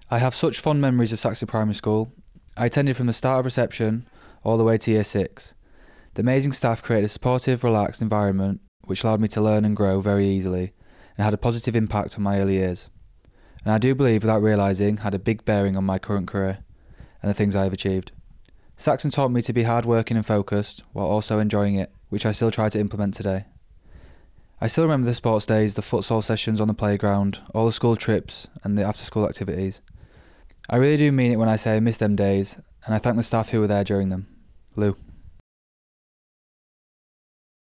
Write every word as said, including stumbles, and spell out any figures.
I have such fond memories of Saxon Primary School. I attended from the start of reception all the way to year six. The amazing staff created a supportive, relaxed environment which allowed me to learn and grow very easily and had a positive impact on my early years. And I do believe, without realising, had a big bearing on my current career and the things I have achieved. Saxon taught me to be hard-working and focused while also enjoying it, which I still try to implement today. I still remember the sports days, the futsal sessions on the playground, all the school trips and the after-school activities. I really do mean it when I say I miss them days, and I thank the staff who were there during them. Lou.